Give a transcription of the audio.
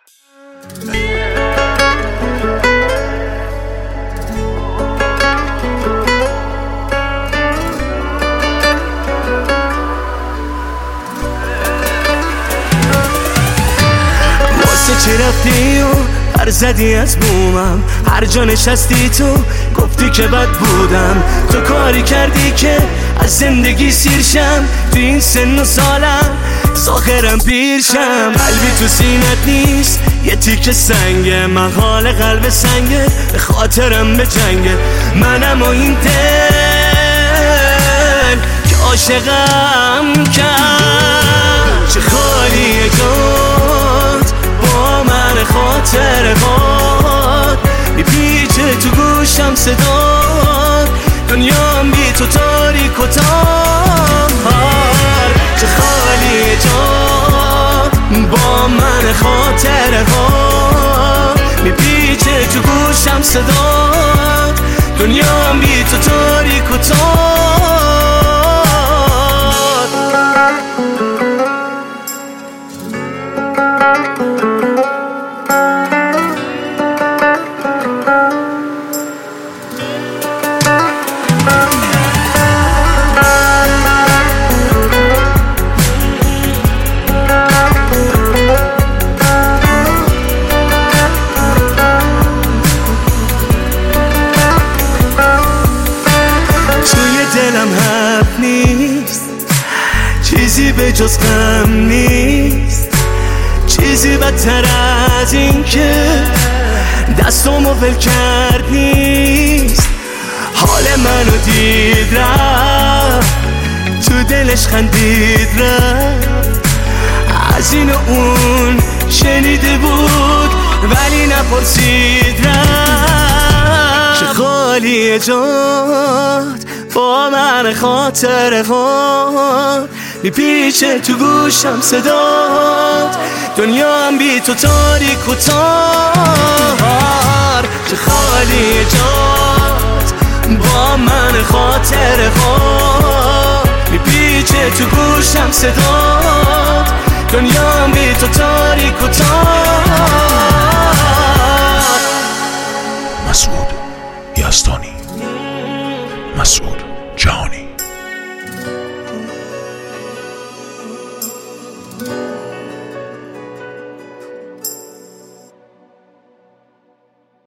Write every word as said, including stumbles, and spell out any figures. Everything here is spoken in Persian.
چی رفتی و پر زدی از بومم، هر جا نشستی تو گفتی که بد بودم. تو کاری کردی که از زندگی سیرشم، تو این سن و سالم ساخرم پیرشم. قلبی تو سینت نیست یه تیک سنگه، من حال قلب سنگه به خاطرم به جنگه. منم و این دل که عاشقم کرد، چه خالیه جات با من خاطر باد، میپیچه تو گوشم صدات، دنیام بی تو تاریک و تار. چه خالیه جات با من خاطر باد، میپیچه تو گوشم صدات، دنیام بی تو تاریک و تار. دلم حرف نیست، چیزی به جز غم نیست، چیزی بدتر از این که دستامو ول کرد نیست. حال منو دید رفت، تو دلش خندید رفت، از این و اون شنیده بود ولی نپرسید رفت. چه خالیه جات با من خاطر خود، میپیچه تو گوشم صدات، دنیام بی تو تاریک و تار. چه خالی جات با من خاطر خود، میپیچه تو گوشم صدات، دنیام بی تو تاریک و تار. مسعود یزدانی، مسعود جهانی.